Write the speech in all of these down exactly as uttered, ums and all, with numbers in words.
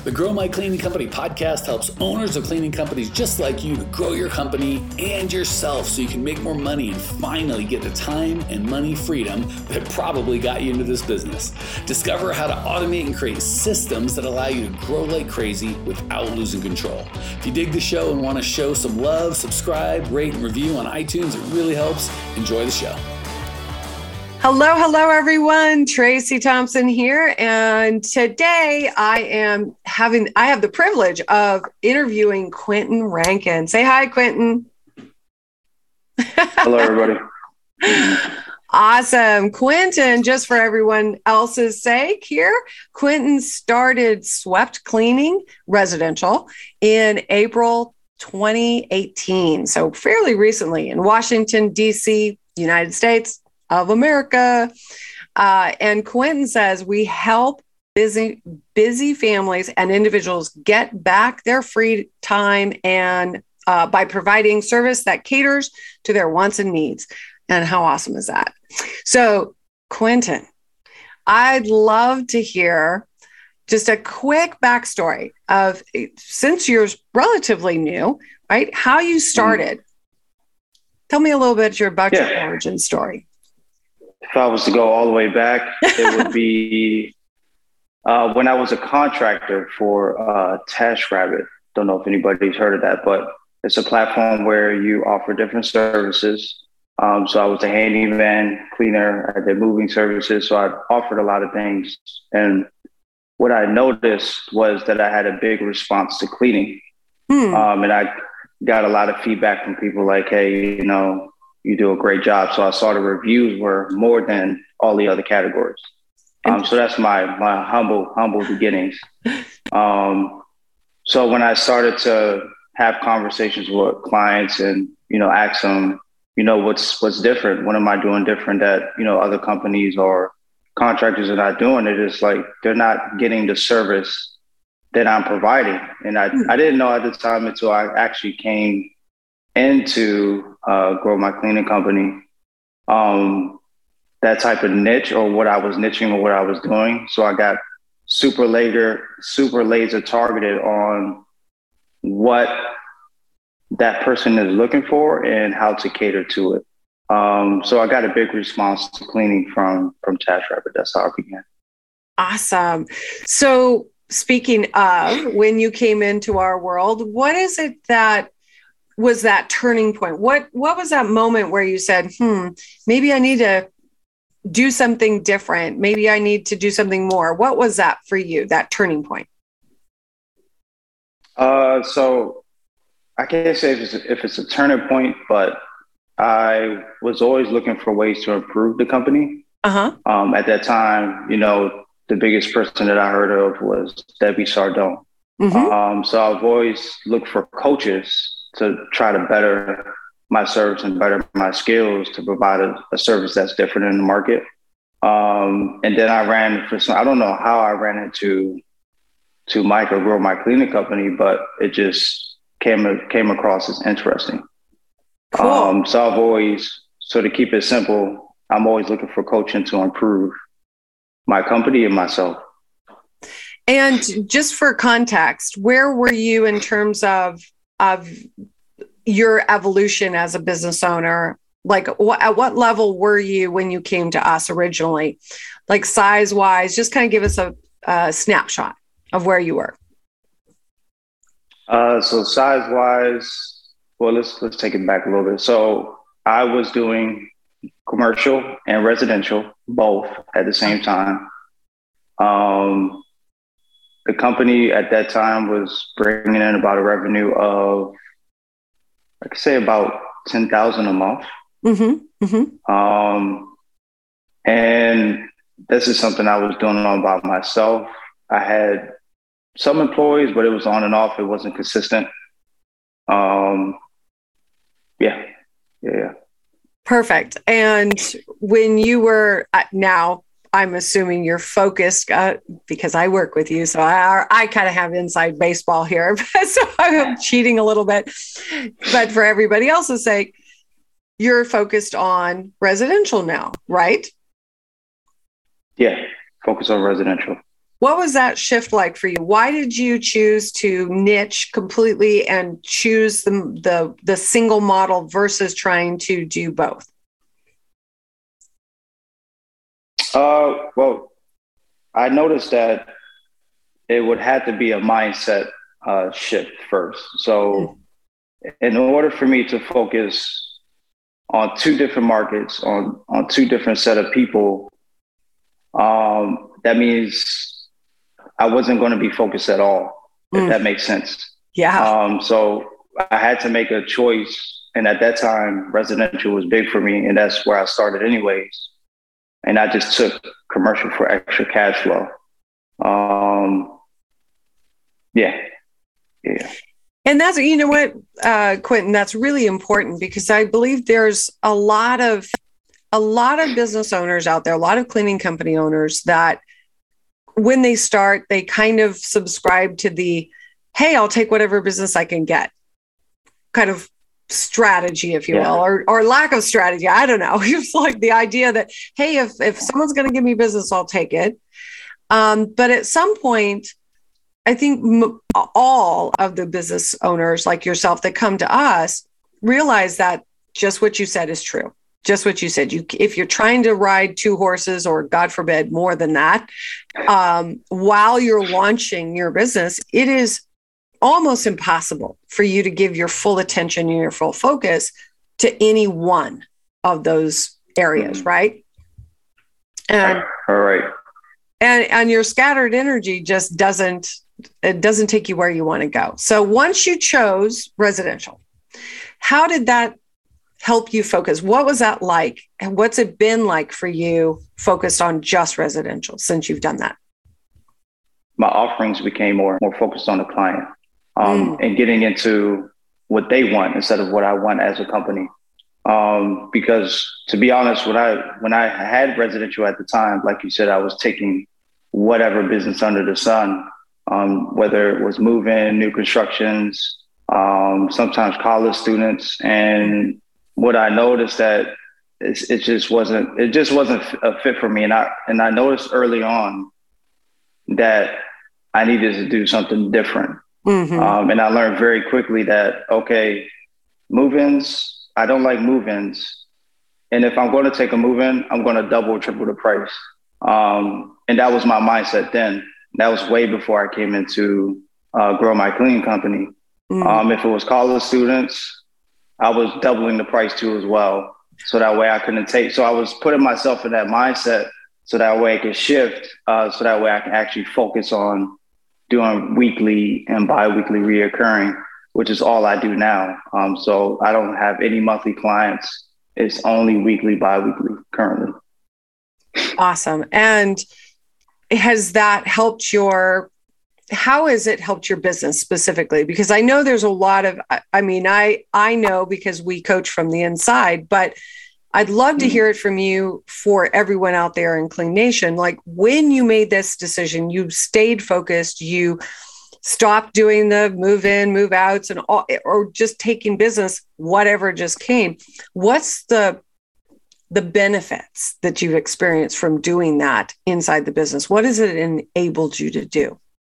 The Grow My Cleaning Company podcast helps owners of cleaning companies just like you to grow your company and yourself so you can make more money and finally get the time and money freedom that probably got you into this business. Discover how to automate and create systems that allow you to grow like crazy without losing control. If you dig the show and want to show some love, subscribe, rate, and review on iTunes. It really helps. Enjoy the show. Hello, hello, everyone. Tracy Thompson here. And today I am having, I have the privilege of interviewing Quentin Rankin. Say hi, Quentin. Hello, everybody. Awesome. Quentin, just for everyone else's sake here, Quentin started Swept Cleaning Residential in April twenty eighteen. So fairly recently in Washington, D C, United States of America. Uh, and Quentin says we help busy, busy families and individuals get back their free time and uh, by providing service that caters to their wants and needs. And how awesome is that? So, Quentin, I'd love to hear just a quick backstory of, since you're relatively new, right? How you started. Tell me a little bit about yeah. your origin story. If I was to go all the way back, it would be uh, when I was a contractor for uh, TaskRabbit. Don't know if anybody's heard of that, but it's a platform where you offer different services. Um, so I was a handyman, cleaner, I did moving services. So I offered a lot of things. And what I noticed was that I had a big response to cleaning. Hmm. Um, and I got a lot of feedback from people like, hey, you know, you do a great job. So I saw the reviews were more than all the other categories. Um, so that's my my humble, humble beginnings. Um, so when I started to have conversations with clients and, you know, ask them, you know, what's what's different? What am I doing different that, you know, other companies or contractors are not doing? It is like they're not getting the service that I'm providing. And I, I didn't know at the time until I actually came into uh, Grow My Cleaning Company, um, that type of niche or what I was niching or what I was doing. So I got super laser, super laser targeted on what that person is looking for and how to cater to it. Um, so I got a big response to cleaning from, from TaskRabbit. That's how it began. Awesome. So speaking of when you came into our world, what is it that was that turning point? What what was that moment where you said, hmm, maybe I need to do something different. Maybe I need to do something more. What was that for you, that turning point? Uh, so I can't say if it's, if it's a turning point, but I was always looking for ways to improve the company. Uh-huh. Um, at that time, you know, the biggest person that I heard of was Debbie Sardone. Mm-hmm. Um, so I've always looked for coaches to try to better my service and better my skills to provide a, a service that's different in the market. Um, and then I ran for some, I don't know how I ran into to Mike or Grow My Cleaning Company, but it just came came across as interesting. Cool. Um, so I've always, so to keep it simple, I'm always looking for coaching to improve my company and myself. And just for context, where were you in terms of of your evolution as a business owner? Like wh- at what level were you when you came to us originally? Like size wise, just kind of give us a, a snapshot of where you were. Uh, so size wise, well, let's, let's take it back a little bit. So I was doing commercial and residential, both at the same time. Um, The company at that time was bringing in about a revenue of, I could say about ten thousand a month. Mm-hmm, mm-hmm. Um, and this is something I was doing all by myself. I had some employees, but it was on and off. It wasn't consistent. Um, yeah, yeah, yeah. Perfect. And when you were uh, now, I'm assuming you're focused uh, because I work with you. So I, I kind of have inside baseball here. So I'm cheating a little bit. But for everybody else's sake, you're focused on residential now, right? Yeah, focus on residential. What was that shift like for you? Why did you choose to niche completely and choose the, the, the single model versus trying to do both? Uh, well, I noticed that it would have to be a mindset uh, shift first. So in order for me to focus on two different markets, on, on two different set of people, um, that means I wasn't going to be focused at all, if mm. that makes sense. Yeah. Um, so I had to make a choice. And at that time, residential was big for me. And that's where I started anyways. And I just took commercial for extra cash flow. Um, yeah. Yeah. And that's, you know what, uh, Quentin, that's really important because I believe there's a lot of, a lot of business owners out there, a lot of cleaning company owners that when they start, they kind of subscribe to the, hey, I'll take whatever business I can get kind of strategy, if you yeah. will, or or lack of strategy. I don't know. It's like the idea that, hey, if, if someone's going to give me business, I'll take it. Um, but at some point, I think m- all of the business owners like yourself that come to us realize that just what you said is true. Just what you said. You, if you're trying to ride two horses, or God forbid, more than that, um, while you're launching your business, it is almost impossible for you to give your full attention and your full focus to any one of those areas, mm-hmm. right? And all right, and and your scattered energy just doesn't it doesn't take you where you want to go. So once you chose residential, how did that help you focus? What was that like? And what's it been like for you focused on just residential since you've done that? My offerings became more, more focused on the client um, mm. and getting into what they want instead of what I want as a company. Um, because to be honest, when I, when I had residential at the time, like you said, I was taking whatever business under the sun, um, whether it was move-in, new constructions, um, sometimes college students. And what I noticed that it's, it just wasn't, it just wasn't a fit for me. And I, and I noticed early on that I needed to do something different. Mm-hmm. Um, and I learned very quickly that, okay, move-ins, I don't like move-ins. And if I'm going to take a move-in, I'm going to double or triple the price. Um, and that was my mindset then. That was way before I came into uh, Grow My Cleaning Company. Mm-hmm. Um, if it was college students, I was doubling the price too as well. So that way I couldn't take, so I was putting myself in that mindset so that way I could shift. Uh, so that way I can actually focus on doing weekly and bi-weekly reoccurring, which is all I do now. Um, so I don't have any monthly clients. It's only weekly, bi-weekly currently. Awesome. And has that helped your, how has it helped your business specifically? Because I know there's a lot of, I mean, I, I know because we coach from the inside, but I'd love to hear it from you for everyone out there in Clean Nation. Like when you made this decision, you stayed focused, you stopped doing the move in, move outs and all, or just taking business, whatever just came. What's the, the benefits that you've experienced from doing that inside the business? What has it enabled you to do?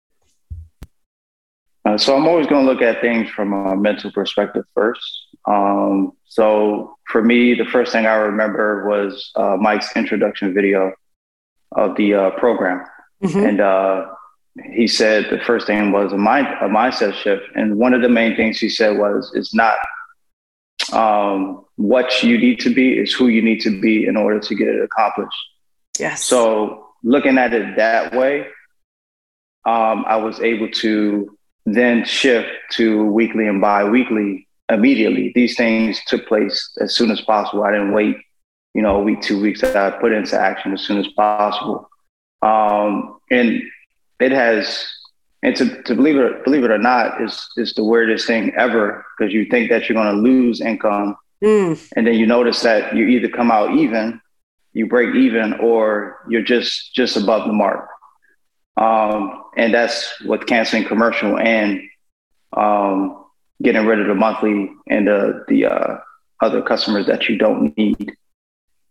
Uh, so I'm always going to look at things from a mental perspective first. Um, so for me, the first thing I remember was uh, Mike's introduction video of the uh, program. Mm-hmm. And uh, he said the first thing was a, mind, a mindset shift. And one of the main things he said was, it's not um, what you need to be, it's who you need to be in order to get it accomplished. Yes. So looking at it that way, um, I was able to then shift to weekly and bi-weekly immediately. These things took place as soon as possible. I didn't wait, you know, a week, two weeks. I put it into action as soon as possible. Um, and it has, and to, to believe it, believe it or not, is is the weirdest thing ever, because you think that you're going to lose income. Mm. And then you notice that you either come out even, you break even, or you're just, just above the mark. Um, and that's with canceling commercial and um, getting rid of the monthly and the, the uh, other customers that you don't need.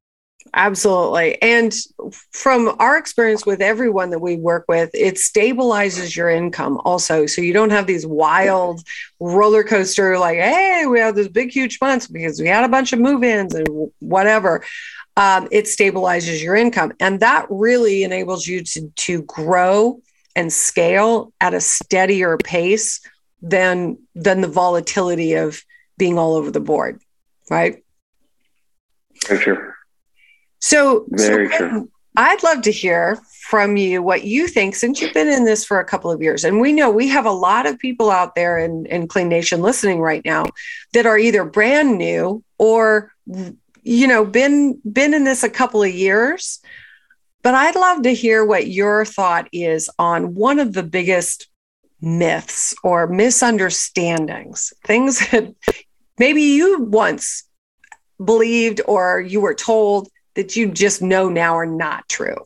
Absolutely. And from our experience with everyone that we work with, it stabilizes your income also. So you don't have these wild roller coaster, like, hey, we have this big, huge months because we had a bunch of move-ins and whatever. Um, it stabilizes your income. And that really enables you to, to grow and scale at a steadier pace than, than the volatility of being all over the board, right? Very true. So, Very so true. I'd love to hear from you what you think, since you've been in this for a couple of years. And we know we have a lot of people out there in, in Clean Nation listening right now that are either brand new or, you know, been, been in this a couple of years. But I'd love to hear what your thought is on one of the biggest myths or misunderstandings, things that maybe you once believed or you were told that you just know now are not true.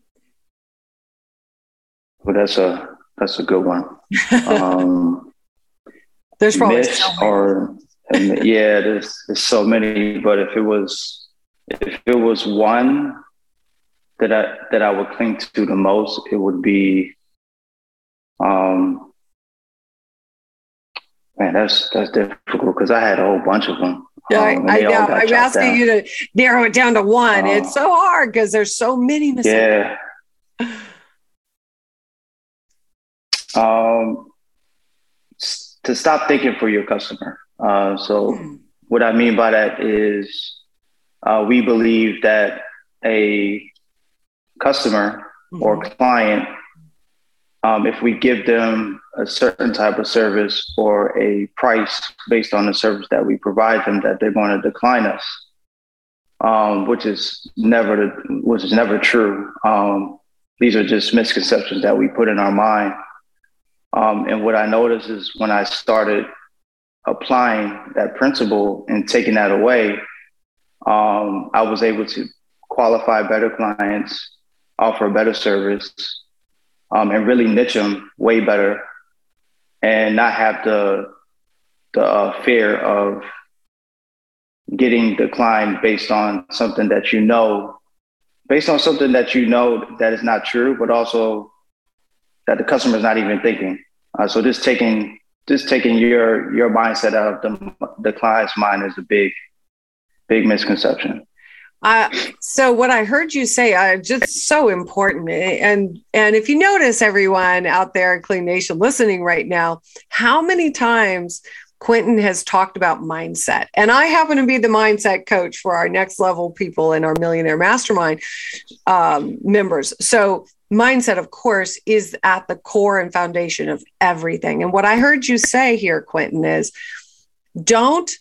Well, that's a that's a good one. Um, there's probably myths so many. Are, yeah, there's, there's so many. But if it was if it was one that I that I would cling to the most, it would be, um, man, that's that's difficult because I had a whole bunch of them. Yeah, um, I, I know. I'm asking down. you to narrow it down to one. Uh, it's so hard because there's so many mistakes. Yeah. um, to stop thinking for your customer. Uh, so hmm. what I mean by that is uh, we believe that a customer mm-hmm. or client, um, if we give them a certain type of service or a price based on the service that we provide them, that they're going to decline us, um, which is never the, which is never true. Um, these are just misconceptions that we put in our mind. Um, and what I noticed is when I started applying that principle and taking that away, um, I was able to qualify better clients, offer a better service, um, and really niche them way better, and not have the the uh, fear of getting declined based on something that you know, based on something that you know that is not true, but also that the customer is not even thinking. Uh, so just taking just taking your your mindset out of the the client's mind is a big, big misconception. Uh, so what I heard you say, uh, just so important. And, and if you notice, everyone out there in Clean Nation listening right now, how many times Quentin has talked about mindset. And I happen to be the mindset coach for our next level people in our Millionaire Mastermind um, members. So mindset, of course, is at the core and foundation of everything. And what I heard you say here, Quentin, is don't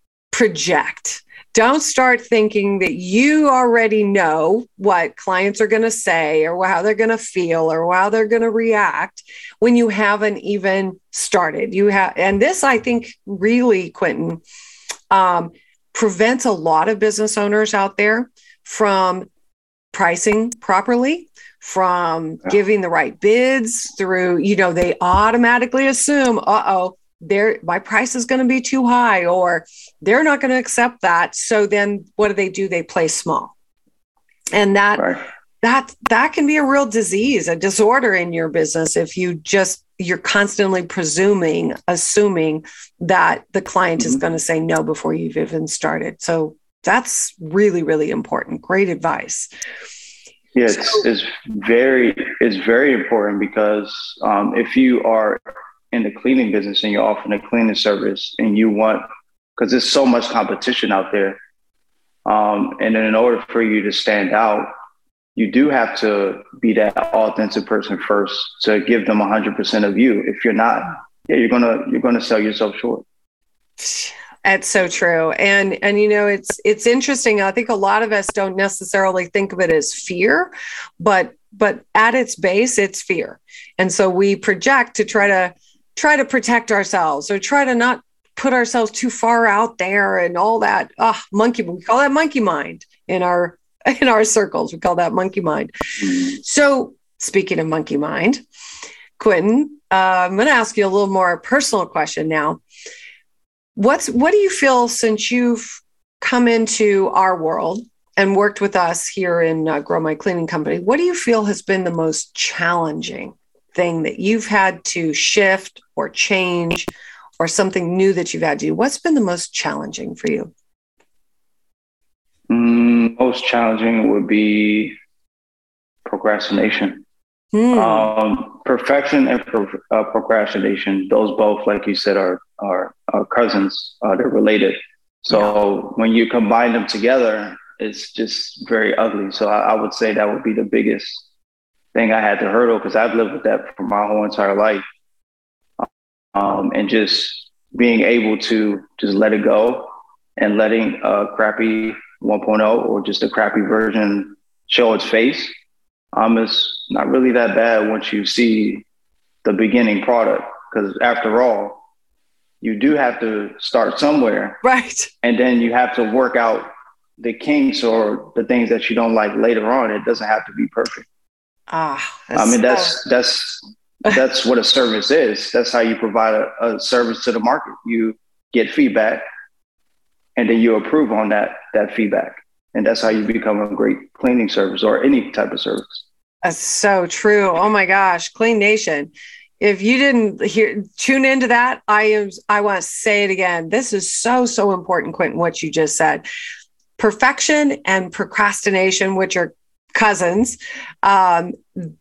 project. Don't start thinking that you already know what clients are going to say or how they're going to feel or how they're going to react when you haven't even started. You have, and this, I think, really, Quentin, um, prevents a lot of business owners out there from pricing properly, from giving the right bids through, you know, they automatically assume, uh-oh, Their my price is going to be too high, or they're not going to accept that. So then what do they do? They play small. And that, right. that, that can be a real disease, a disorder in your business. If you just, you're constantly presuming, assuming that the client mm-hmm. is going to say no before you've even started. So that's really, really important. Great advice. Yeah, it's, so, it's very, it's very important because um, if you are in the cleaning business and you're offering a cleaning service and you want, because there's so much competition out there. Um, and then in order for you to stand out, you do have to be that authentic person first to give them one hundred percent of you. If you're not, yeah, you're gonna you're gonna sell yourself short. That's so true. And, and, you know, it's, it's interesting. I think a lot of us don't necessarily think of it as fear, but, but at its base, it's fear. And so we project to try to, try to protect ourselves or try to not put ourselves too far out there and all that. Ah, oh, monkey, we call that monkey mind in our, in our circles. We call that monkey mind. So speaking of monkey mind, Quentin, uh, I'm going to ask you a little more personal question now. What's, what do you feel since you've come into our world and worked with us here in uh, Grow My Cleaning Company, what do you feel has been the most challenging thing that you've had to shift or change, or something new that you've had to do? What's been the most challenging for you? Mm, most challenging would be procrastination. Hmm. Um, perfection and pro- uh, procrastination, those both, like you said, are are, are cousins. Uh, they're related. So yeah. When you combine them together, it's just very ugly. So I, I would say that would be the biggest thing I had to hurdle, because I've lived with that for my whole entire life. Um, and just being able to just let it go, and letting a crappy one point oh or just a crappy version show its face. Um, it's not really that bad once you see the beginning product, because after all, you do have to start somewhere. Right. And then you have to work out the kinks or the things that you don't like later on. It doesn't have to be perfect. Ah, I mean, that's, so... that's, that's what a service is. That's how you provide a, a service to the market. You get feedback, and then you approve on that, that feedback. And that's how you become a great cleaning service, or any type of service. That's so true. Oh my gosh, Clean Nation. If you didn't hear, tune into that, I am, I want to say it again. This is so, so important, Quentin, what you just said. Perfection and procrastination, which are cousins, um,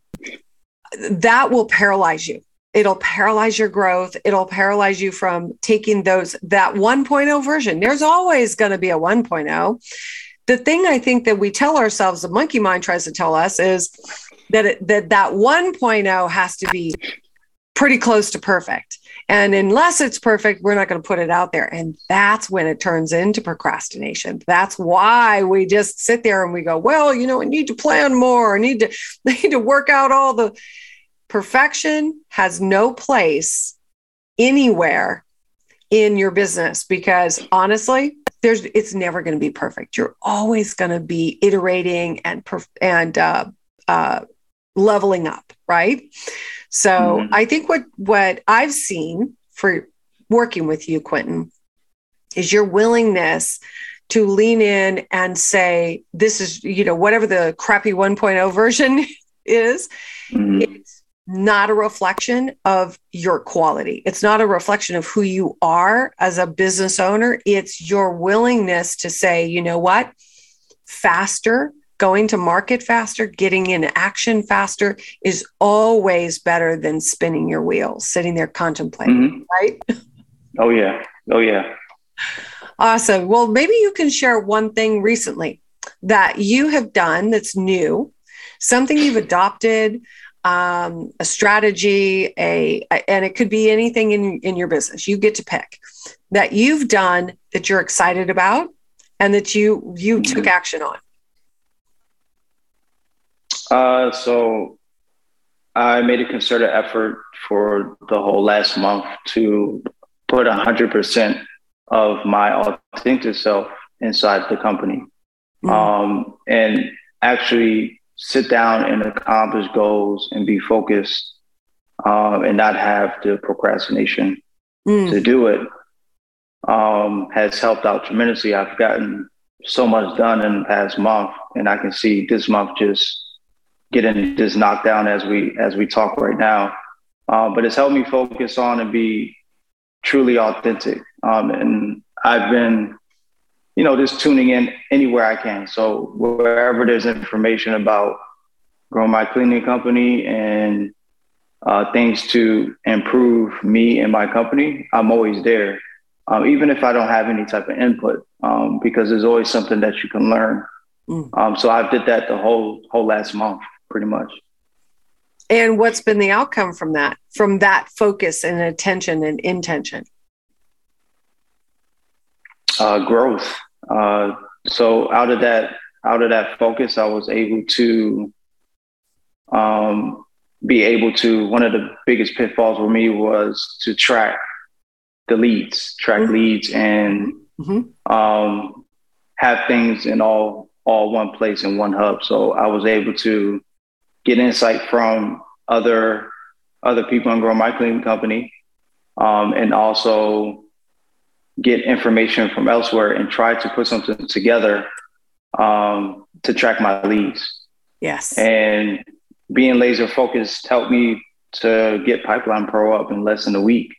that will paralyze you. It'll paralyze your growth. It'll paralyze you from taking those, that one point oh version. There's always going to be a one point oh. The thing I think that we tell ourselves, the monkey mind tries to tell us, is that it, that, that one point oh has to be pretty close to perfect. And unless it's perfect, we're not going to put it out there. And that's when it turns into procrastination. That's why we just sit there and we go, well, you know, I need to plan more. I need to, I need to work out all the... Perfection has no place anywhere in your business, because honestly, there's, it's never going to be perfect. You're always going to be iterating and, perf- and, uh, uh, leveling up. Right. So mm-hmm. I think what, what I've seen for working with you, Quentin, is your willingness to lean in and say, this is, you know, whatever the crappy one point oh version is, mm-hmm. it's not a reflection of your quality. It's not a reflection of who you are as a business owner. It's your willingness to say, you know what, faster, going to market faster, getting in action faster is always better than spinning your wheels, sitting there contemplating, mm-hmm. right? Oh, yeah. Oh, yeah. Awesome. Well, maybe you can share one thing recently that you have done that's new, something you've adopted, um, a strategy, a, and it could be anything in, in your business. You get to pick that you've done that you're excited about and that you, you mm-hmm. took action on. Uh, so I made a concerted effort for the whole last month to put a hundred percent of my authentic self inside the company. Mm-hmm. Um, and actually sit down and accomplish goals and be focused, um, and not have the procrastination mm. to do it, um, has helped out tremendously. I've gotten so much done in the past month, and I can see this month just getting this knocked down as we as we talk right now. Uh, but it's helped me focus on and be truly authentic. Um, and I've been, you know, just tuning in anywhere I can. So wherever there's information about Grow My Cleaning Company and uh, things to improve me and my company, I'm always there, um, even if I don't have any type of input, um, because there's always something that you can learn. Mm. Um, so I did that the whole whole last month, pretty much. And what's been the outcome from that, from that focus and attention and intention? Uh, growth. Uh, so out of that, out of that focus, I was able to um, be able to, one of the biggest pitfalls for me was to track the leads, track mm-hmm. leads and mm-hmm. um, have things in all, all one place in one hub. So I was able to get insight from other, other people in Grow My Cleaning Company, um, and also get information from elsewhere and try to put something together um, to track my leads. Yes. And being laser focused helped me to get Pipeline Pro up in less than a week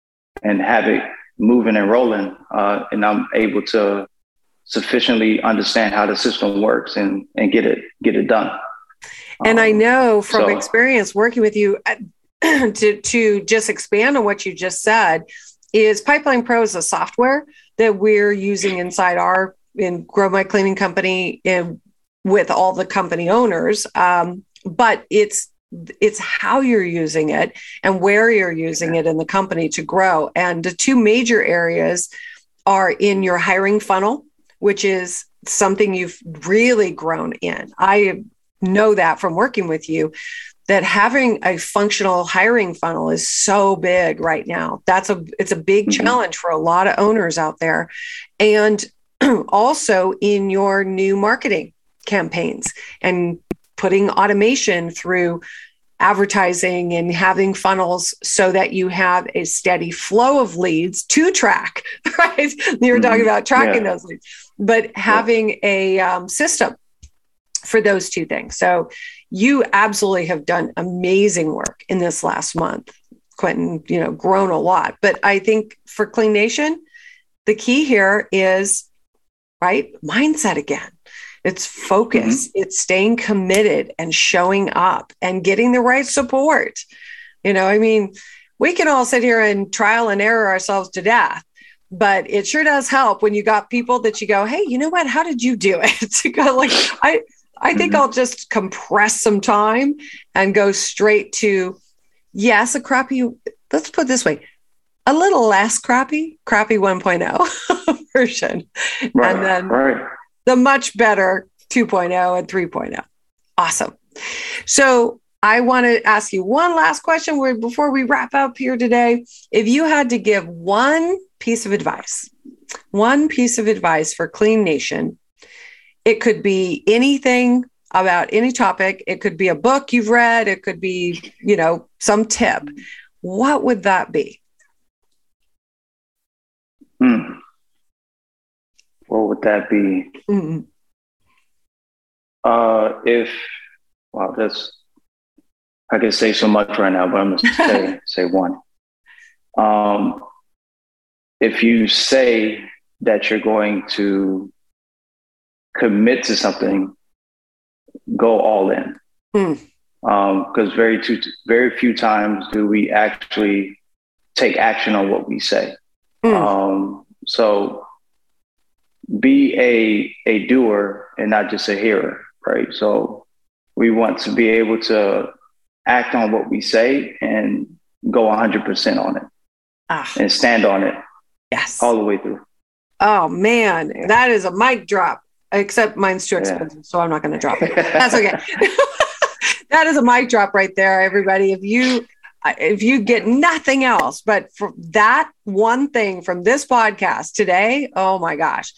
and have it moving and rolling. Uh, and I'm able to sufficiently understand how the system works and, and get it, get it done. And um, I know from so, experience working with you to, to just expand on what you just said is Pipeline Pro is a software that we're using inside our, in Grow My Cleaning Company and with all the company owners. Um, but it's, it's how you're using it and where you're using it in the company to grow. And the two major areas are in your hiring funnel, which is something you've really grown in. I know that from working with you, that having a functional hiring funnel is so big right now. That's a, it's a big mm-hmm. challenge for a lot of owners out there. And also in your new marketing campaigns and putting automation through advertising and having funnels so that you have a steady flow of leads to track, right? You were talking about tracking yeah. those leads, but having yeah. a um, system for those two things. So you absolutely have done amazing work in this last month, Quentin, you know, grown a lot. But I think for Clean Nation, the key here is, right, mindset again. It's focus. Mm-hmm. It's staying committed and showing up and getting the right support. You know, I mean, we can all sit here and trial and error ourselves to death, but it sure does help when you got people that you go, hey, you know what? How did you do it? To go like, I, I think mm-hmm. I'll just compress some time and go straight to, yes, a crappy, let's put it this way, a little less crappy, crappy one point oh version. Right, and then right. the much better two point oh and three point oh. Awesome. So I want to ask you one last question where, before we wrap up here today. If you had to give one piece of advice, one piece of advice for Clean Nation, it could be anything about any topic. It could be a book you've read. It could be, you know, some tip. What would that be? Hmm. What would that be? Mm-hmm. Uh, if, wow, that's, I could say so much right now, but I'm going to say, say one. Um, if you say that you're going to commit to something, go all in. Mm. Um, because very too, very few times do we actually take action on what we say. Mm. Um, so be a, a doer and not just a hearer, right? So we want to be able to act on what we say and go one hundred percent on it ah. and stand on it. Yes. All the way through. Oh man, that is a mic drop, except mine's too expensive. Yeah. So I'm not going to drop it. That's okay. That is a mic drop right there, everybody. If you, if you get nothing else, but for that one thing from this podcast today, oh my gosh,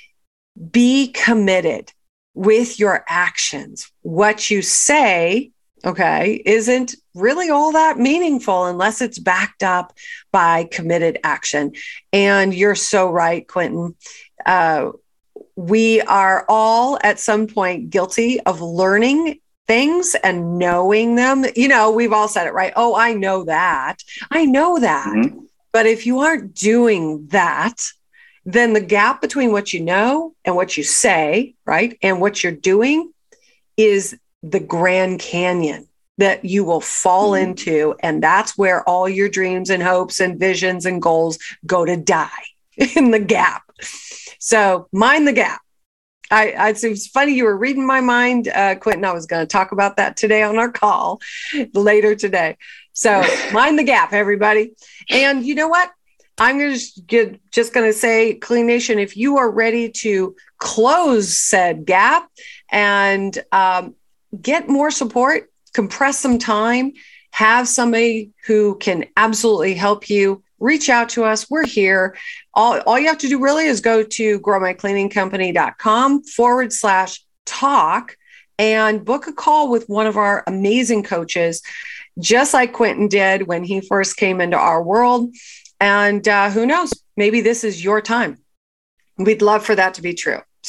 be committed with your actions. What you say, okay, isn't really all that meaningful unless it's backed up by committed action. And you're so right, Quentin. Uh, we are all at some point guilty of learning things and knowing them. You know, we've all said it, right? Oh, I know that. I know that. Mm-hmm. But if you aren't doing that, then the gap between what you know and what you say, right, and what you're doing is the Grand Canyon that you will fall mm-hmm. into. And that's where all your dreams and hopes and visions and goals go to die, in the gap. So mind the gap. I, I it was funny. You were reading my mind, uh, Quentin. I was going to talk about that today on our call later today. So mind the gap, everybody. And you know what? I'm going to just going to say, Clean Nation, if you are ready to close said gap and um, get more support, compress some time, have somebody who can absolutely help you, reach out to us. We're here. All, all you have to do really is go to growmycleaningcompany.com forward slash talk and book a call with one of our amazing coaches, just like Quentin did when he first came into our world. And uh, who knows, maybe this is your time. We'd love for that to be true. So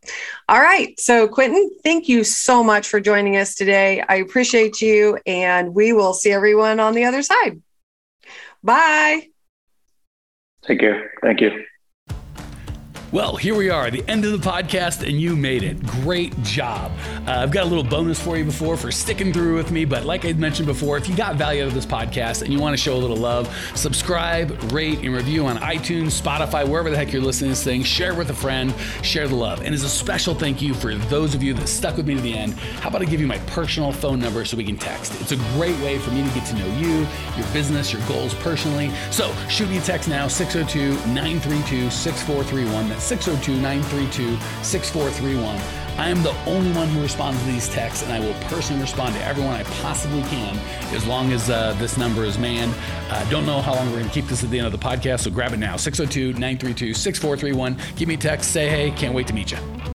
All right. So Quentin, thank you so much for joining us today. I appreciate you, and we will see everyone on the other side. Bye. Take care. Thank you. Well, here we are, the end of the podcast, and you made it. Great job. Uh, I've got a little bonus for you before for sticking through with me, but like I mentioned before, if you got value out of this podcast and you want to show a little love, subscribe, rate, and review on iTunes, Spotify, wherever the heck you're listening to this thing. Share with a friend, share the love. And as a special thank you for those of you that stuck with me to the end, how about I give you my personal phone number so we can text? It's a great way for me to get to know you, your business, your goals personally. So shoot me a text now, six oh two, nine three two, six four three one. That's six oh two, nine three two, six four three one. I am the only one who responds to these texts, and I will personally respond to everyone I possibly can as long as uh, this number is manned. I uh, don't know how long we're going to keep this at the end of the podcast, so grab it now, six oh two, nine three two, six four three one. Give me a text, say hey, can't wait to meet you.